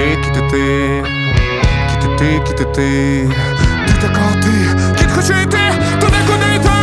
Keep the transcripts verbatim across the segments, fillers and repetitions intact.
ти, кіти ти, кіти ти, кіти ти. Ти така ти, кіт хоче йти туди, куди йти.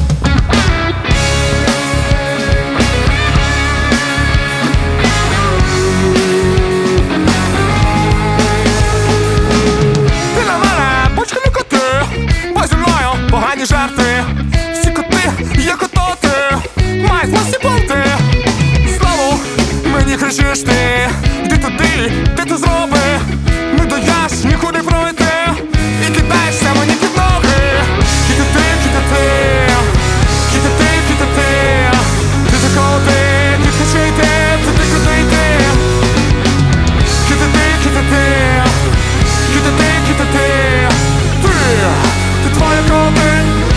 Ти на мене бочку не коти, бо зі мною погані жарти. Всі коти є кототи, мають власні болти. Знову мені кричиш ти, йди туди, ти то зроби. Не даєш нікуди пройти і кидаєшся мені під ноги. Кіти ти, кіти ти, кіти ти, кіти ти. Ти така ти, кіт хоче йти, це ти куди йти. Кіти ти, кіти ти, кіти ти, кіти ти. Ти, ти твоя коти.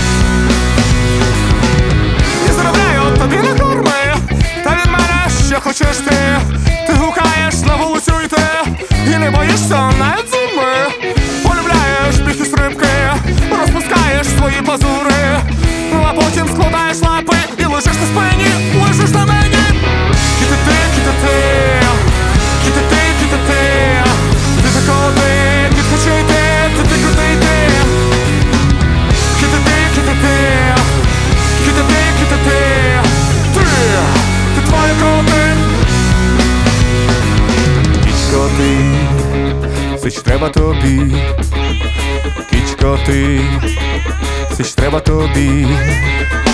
Я заробляю тобі на корми, та від мене ще хочеш ти. Ти гукаєш на вулицю йти і не боїшся навіть зуби. Полюбляєш біг і стрибки, розпускаєш свої пазури, а потім складаєш лапи і лежиш на спині, лежиш на мені. Кіти ти, кіти ти, кіти ти, кіти ти. Ти така ти, кіт хоче йти, це ти куди йти. Кіти ти, кіти ти, кіти ти, кіти ти. Ти, ти твоя коти. Кічко ти, це ж треба тобі. Кічко ти, це ж треба тобі.